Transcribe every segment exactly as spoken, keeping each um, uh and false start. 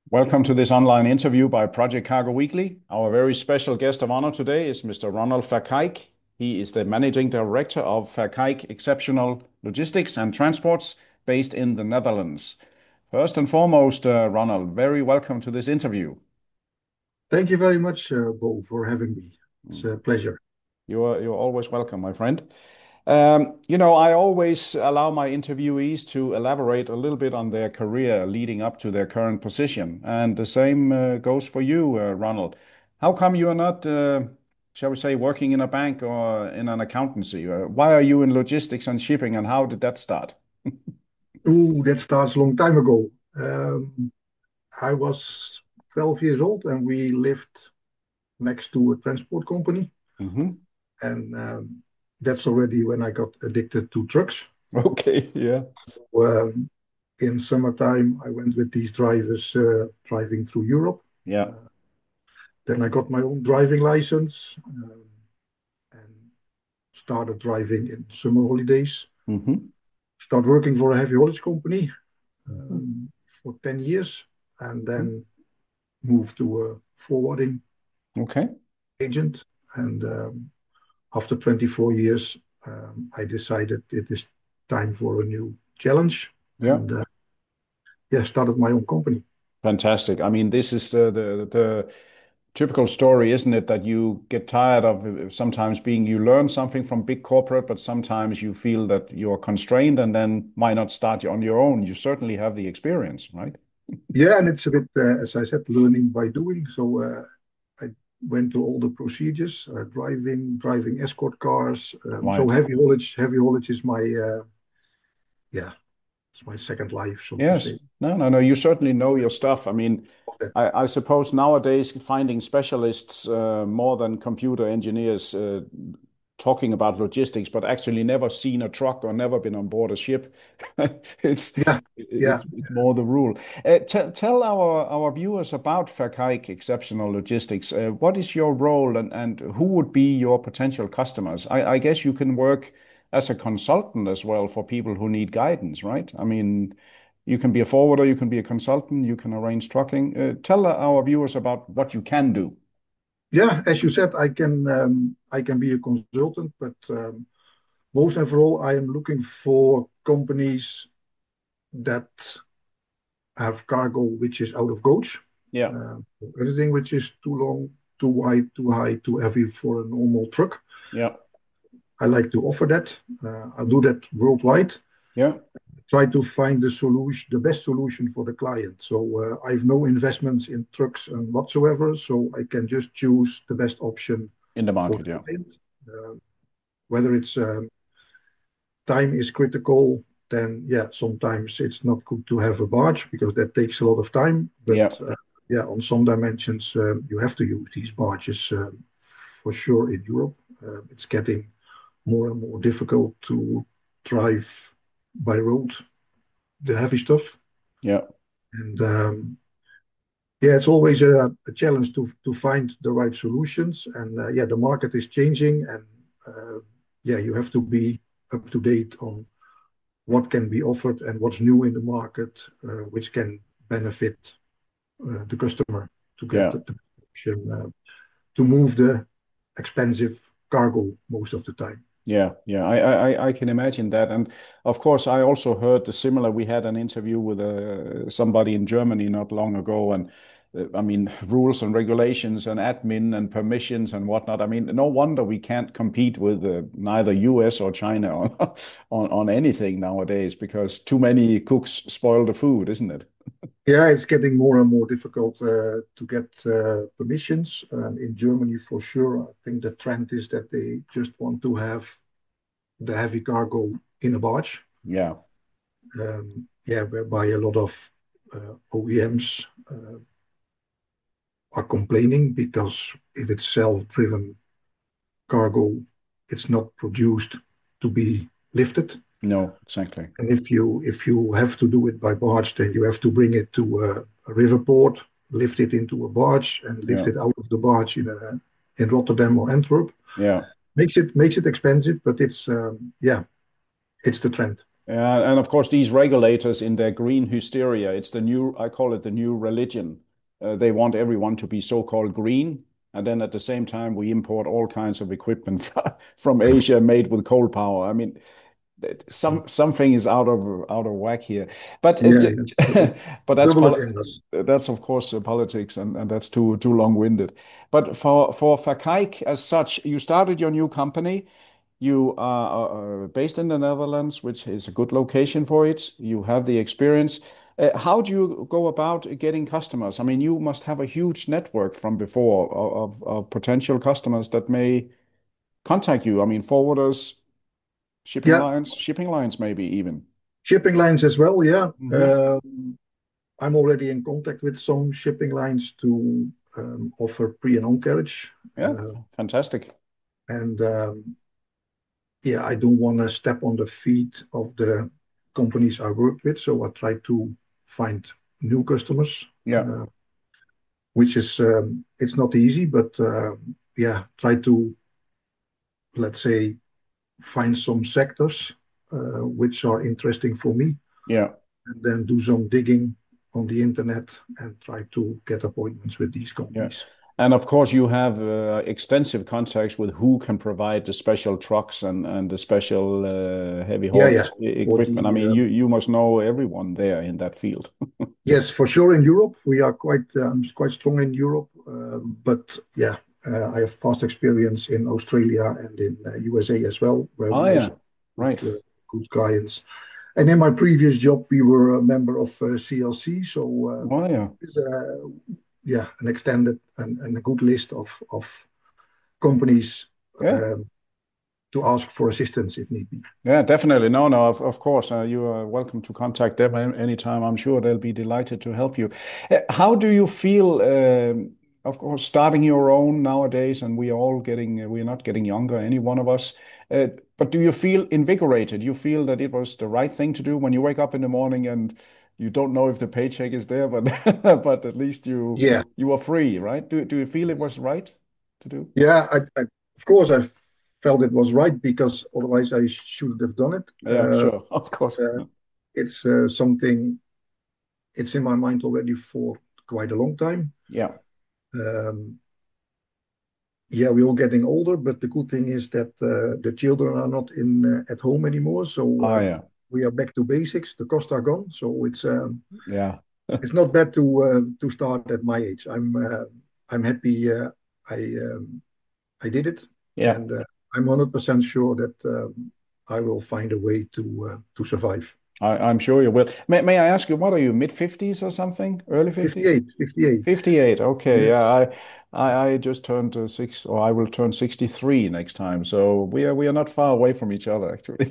Welcome to this online interview by Project Cargo Weekly. Our very special guest of honor today is Mister Ronald Verkijk. He is the Managing Director of Verkijk Exceptional Logistics and Transports based in the Netherlands. First and foremost, uh, Ronald, very welcome to this interview. Thank you very much, uh, Bo, for having me. It's a pleasure. You're, you're always welcome, my friend. Um, you know, I always allow my interviewees to elaborate a little bit on their career leading up to their current position. And the same uh, goes for you, uh, Ronald. How come you are not, uh, shall we say, working in a bank or in an accountancy? Uh, why are you in logistics and shipping, and how did that start? Ooh, that starts a long time ago. Um, I was twelve years old and we lived next to a transport company. Hmm. And um, that's already when I got addicted to trucks. Okay, yeah, Um, in summertime, I went with these drivers uh, driving through Europe. yeah. Uh, then I got my own driving license um, and started driving in summer holidays. Hmm. Start working for a heavy haulage company um, for ten years and then moved to a forwarding Okay, agent. And um, after twenty-four years, um, I decided it is time for a new challenge yeah. and uh, yeah, started my own company. Fantastic. I mean, this is uh, the the typical story, isn't it? That you get tired of uh, sometimes being, you learn something from big corporate, but sometimes you feel that you're constrained, and then why not start on your own? You certainly have the experience, right? Yeah, and it's a bit, uh, as I said, learning by doing. So uh, I went to all the procedures, uh, driving, driving escort cars. Um, so Right. heavy haulage, heavy haulage is my, uh, yeah, it's my second life, so to Yes. say. No, no, no. You certainly know your stuff. I mean, Of that. I, I suppose nowadays finding specialists uh, more than computer engineers uh, talking about logistics, but actually never seen a truck or never been on board a ship. It's Yeah, yeah. it's more the rule. Uh, t tell our our viewers about Verkijk Exceptional Logistics. Uh, what is your role, and and who would be your potential customers? I, I guess you can work as a consultant as well for people who need guidance, right? I mean, you can be a forwarder, you can be a consultant, you can arrange trucking. Uh, tell our viewers about what you can do. Yeah, as you said, I can um, I can be a consultant, but um, most and for all, I am looking for companies that have cargo which is out of gauge. Yeah, Uh, Everything which is too long, too wide, too high, too heavy for a normal truck. yeah, I like to offer that. Uh, I'll do that worldwide. yeah. Try to find the solution, the best solution for the client. So uh, I have no investments in trucks and whatsoever, so I can just choose the best option In the for market, the yeah. client. Uh, whether it's um, time is critical, then yeah, sometimes it's not good to have a barge because that takes a lot of time. But Yeah, uh, yeah, on some dimensions, um, you have to use these barges um, for sure in Europe. Uh, it's getting more and more difficult to drive by road the heavy stuff. yeah, And um, yeah, it's always a, a challenge to to find the right solutions. And uh, yeah, the market is changing, and uh, yeah, you have to be up to date on what can be offered and what's new in the market, uh, which can benefit uh, the customer to get yeah. the, the option uh, to move the expensive cargo most of the time. Yeah, yeah, I, I, I can imagine that, and of course, I also heard the similar. We had an interview with uh, somebody in Germany not long ago, and uh, I mean, rules and regulations and admin and permissions and whatnot. I mean, no wonder we can't compete with uh, neither U S or China on, on on anything nowadays because too many cooks spoil the food, isn't it? Yeah, it's getting more and more difficult uh, to get uh, permissions. Um, in Germany, for sure, I think the trend is that they just want to have the heavy cargo in a barge. Yeah, Um, yeah, whereby a lot of uh, O E Ms uh, are complaining because if it's self-driven cargo, it's not produced to be lifted. no, exactly. And if you if you have to do it by barge, then you have to bring it to a, a river port, lift it into a barge, and lift Yeah, it out of the barge in a, in Rotterdam or Antwerp. yeah. Makes it makes it expensive, but it's um, yeah, it's the trend. Yeah, and of course, these regulators in their green hysteria, it's the new, I call it the new religion. Uh, they want everyone to be so-called green. And then at the same time, we import all kinds of equipment from, from Asia made with coal power. I mean, some something is out of out of whack here. But Yeah, yeah. it, but that's Double pol agendas. that's of course uh, politics, and, and that's too too long-winded. But for for Verkijk as such, you started your new company. You are uh, based in the Netherlands, which is a good location for it. You have the experience. Uh, how do you go about getting customers? I mean, you must have a huge network from before of, of, of potential customers that may contact you. I mean, forwarders, shipping Yeah, lines, shipping lines, maybe even. shipping lines as well. Yeah. Hmm. Um, I'm already in contact with some shipping lines to um, offer pre and on carriage. Yeah, Uh, fantastic. and um, yeah, I don't want to step on the feet of the companies I work with. So I try to find new customers, Yeah, uh, which is, um, it's not easy, but um, yeah, try to, let's say, find some sectors uh, which are interesting for me, yeah, and then do some digging on the internet and try to get appointments with these yeah. companies. And of course, you have uh, extensive contacts with who can provide the special trucks and and the special uh, heavy Yeah, yeah. haulage e- For equipment. I the mean, um, you you must know everyone there in that field. yes, for sure in Europe we are quite um, quite strong in Europe, um, but yeah, uh, I have past experience in Australia and in uh, U S A as well, where Oh we also yeah, good, right. uh, good clients. And in my previous job, we were a member of uh, C L C, so uh, Oh yeah, it's a, yeah, an extended and, and a good list of of companies yeah. um, to ask for assistance if need be. Yeah, definitely. No, no, of, of course. Uh, you are welcome to contact them a- anytime. I'm sure they'll be delighted to help you. Uh, how do you feel, um, of course, starting your own nowadays, and we are all getting, uh, we're not getting younger, any one of us. Uh, but do you feel invigorated? You feel that it was the right thing to do when you wake up in the morning and you don't know if the paycheck is there, but but at least you Yeah, you are free, right? Do do you feel it was right to do? yeah. I, I, of course, I felt it was right because otherwise I shouldn't have done it. Yeah, Uh, sure, of course. uh, it's uh, something. It's in my mind already for quite a long time. Yeah. Um, yeah, we're all getting older, but the good thing is that uh, the children are not in uh, at home anymore, so Oh um, yeah. we are back to basics. The costs are gone, so it's um, Yeah. it's not bad to uh, to start at my age. I'm uh, I'm happy. Uh, I um, I did it, Yeah. and uh, I'm one hundred percent sure that um, I will find a way to uh, to survive. I, I'm sure you will. May, may I ask you, what are you, mid fifties or something? Early fifties? fifty-eight, fifty-eight. fifty-eight. Okay. Yeah. Yes. I, I I just turned uh, six, or I will turn sixty-three next time. So we are we are not far away from each other, actually.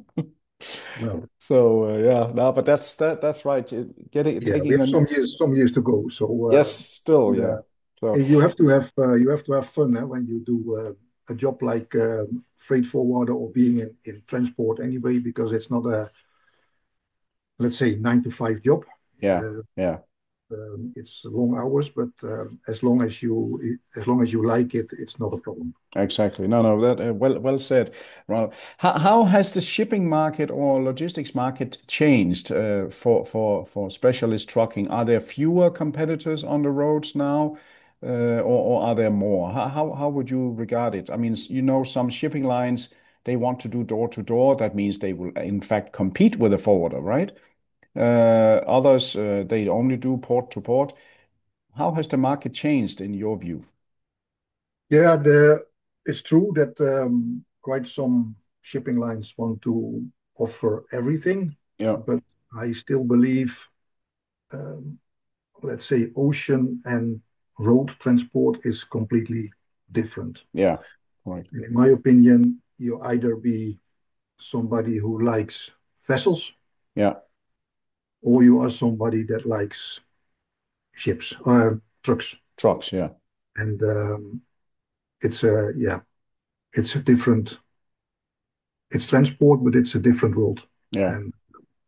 Well, So uh, yeah, no, but that's that that's right. It- Getting yeah, we taking have an some years some years to go. So yes, uh, still, and, yeah. uh, So you have to have uh, you have to have fun eh, when you do uh, a job like um freight forwarder or being in, in transport anyway, because it's not a, let's say, nine to five job. yeah, Uh, yeah. um, it's long hours, but um, as long as you as long as you like it, it's not a problem. Exactly. No, no, that uh, well well said. Well, how how has the shipping market or logistics market changed uh, for for for specialist trucking? Are there fewer competitors on the roads now, uh, or or are there more? How how how would you regard it? I mean, s- you know, some shipping lines, they want to do door to door. That means they will in fact compete with a forwarder, right? Uh, others, uh, they only do port to port. How has the market changed in your view? Yeah, the, it's true that um, quite some shipping lines want to offer everything, Yeah, but I still believe, um, let's say, ocean and road transport is completely different. yeah, right. And in my opinion, you either be somebody who likes vessels Yeah, or you are somebody that likes ships, uh, trucks. trucks. Yeah. And um, it's a, yeah, it's a different, it's transport, but it's a different world. Yeah. And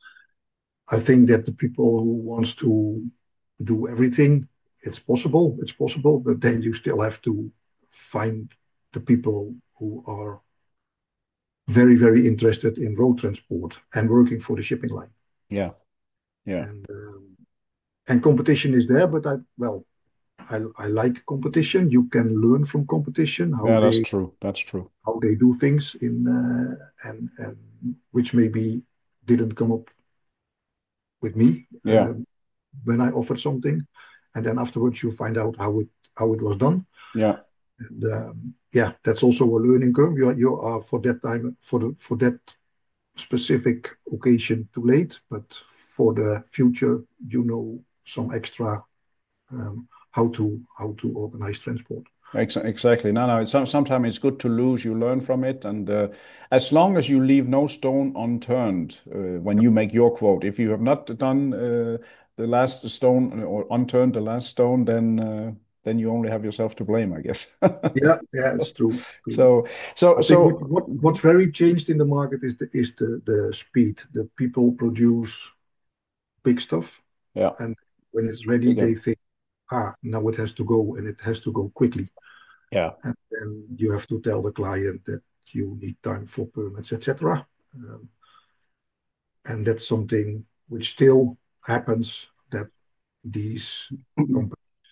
I think that the people who wants to do everything, it's possible, it's possible, but then you still have to find the people who are very, very interested in road transport and working for the shipping line. Yeah. Yeah. And um, and competition is there, but I well, I I like competition. You can learn from competition how Yeah, that's they true. That's true. how they do things in uh, and and which maybe didn't come up with me Yeah. uh, when I offered something, and then afterwards you find out how it how it was done. Yeah. And um, yeah, that's also a learning curve. You are, you are for that time for the for that specific occasion too late, but for the future, you know some extra um, how to how to organize transport. Ex exactly. No, no. It's, some, sometimes it's good to lose. You learn from it, and uh, as long as you leave no stone unturned uh, when you make your quote. If you have not done uh, the last stone or unturned the last stone, then uh, then you only have yourself to blame, I guess. Yeah, yeah, it's true. True. So, so, I think what so, what what very changed in the market is the is the the speed. The people produce big stuff, yeah, and when it's ready, they again, think, ah, now it has to go, and it has to go quickly. yeah. And then you have to tell the client that you need time for permits, et cetera. Um, and that's something which still happens that these companies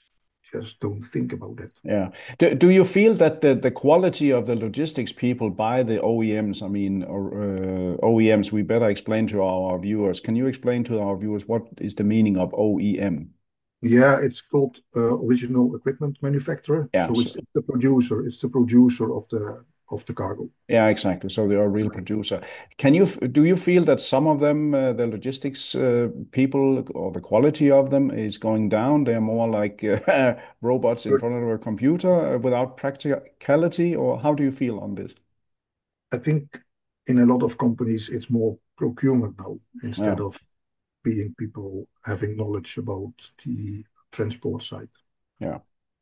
just don't think about it. Yeah. Do, do you feel that the, the quality of the logistics people by the O E Ms, I mean, or uh, O E Ms, we better explain to our viewers. Can you explain to our viewers what is the meaning of O E M? Yeah, it's called uh, original equipment manufacturer. Yeah, So so, it's, it's the producer. It's the producer of the of the cargo. yeah, exactly. So they are a real producer. Can you f- do you feel that some of them, uh, the logistics uh, people, or the quality of them is going down? They're more like uh, robots in But front of a computer uh, without practicality, or how do you feel on this? I think in a lot of companies, it's more procurement now Yeah, instead of being people having knowledge about the transport side. yeah.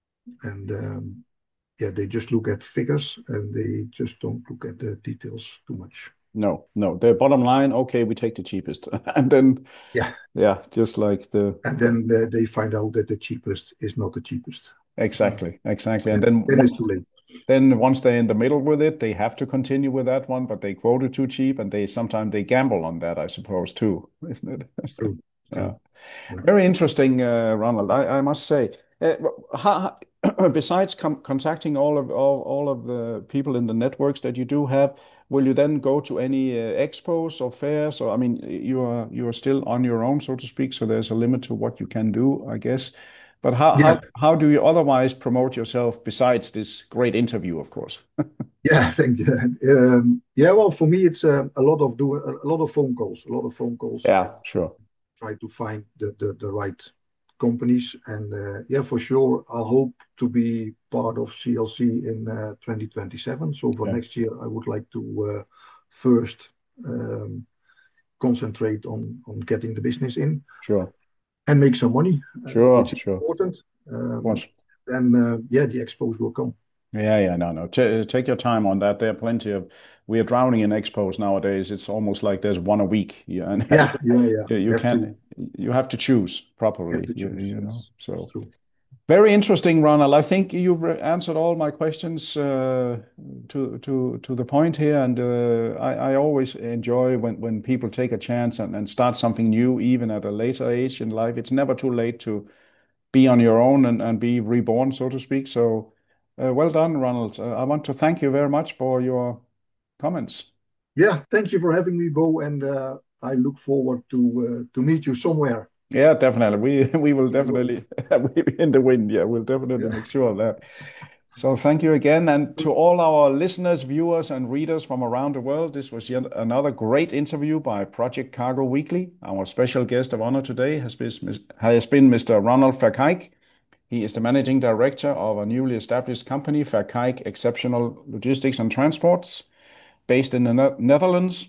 And um, yeah, they just look at figures and they just don't look at the details too much. No, no. The bottom line, okay, we take the cheapest. And then, Yeah. yeah, just like the, And then they, they find out that the cheapest is not the cheapest. Uh, exactly, exactly. And then, then, then it's what- too late. then once they're in the middle with it, they have to continue with that one, but they quote it too cheap, and they sometimes they gamble on that, I suppose, too, isn't It's it? true. It's Yeah. true. Yeah. Very interesting, uh, Ronald. I, I must say, uh, how, besides com contacting all of all, all of the people in the networks that you do have, will you then go to any uh, expos or fairs? Or I mean, you are you are still on your own, so to speak. So there's a limit to what you can do, I guess. But how Yeah. how how do you otherwise promote yourself besides this great interview, of course? Yeah. Thank you. Um, yeah. Well, for me, it's uh, a lot of doing a lot of phone calls, a lot of phone calls, and Yeah, sure. try to find the the, the right companies. And uh, yeah, for sure, I hope to be part of C L C in uh, twenty twenty-seven. So for Yeah, next year, I would like to uh, first um, concentrate on on getting the business in sure, and make some money, uh, sure, which is sure. Of important. Um, course. then uh, yeah, the expos will come. Yeah, yeah, no, no. T take your time on that. There are plenty of. We are drowning in expos nowadays. It's almost like there's one a week. Yeah, and Yeah, yeah, yeah. you, You you have to can you have to choose you have properly. to You choose. you know. Yes, it's So true. very interesting, Ronald. I think you've re- answered all my questions uh, to to to the point here, and uh, I I always enjoy when when people take a chance and, and start something new, even at a later age in life. It's never too late to be on your own and, and be reborn, so to speak. So, uh, well done, Ronald. Uh, I want to thank you very much for your comments. Yeah, thank you for having me, Bo, and uh, I look forward to uh, to meet you somewhere Yeah, definitely. We we will in the world. definitely we in the wind. Yeah, we'll definitely Yeah. make sure of that. So thank you again, and to all our listeners, viewers, and readers from around the world. This was yet another great interview by Project Cargo Weekly. Our special guest of honor today has been has been Mister Ronald Verkijk. He is the managing director of a newly established company, Verkijk Exceptional Logistics and Transports, based in the Ne- Netherlands,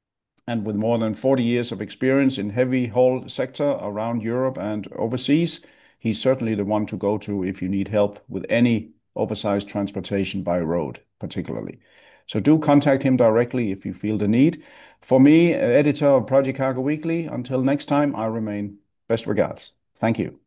and with more than forty years of experience in heavy haul sector around Europe and overseas. He's certainly the one to go to if you need help with any oversized transportation by road, particularly. So do contact him directly if you feel the need. For me, editor of Project Cargo Weekly, until next time, I remain best regards. Thank you.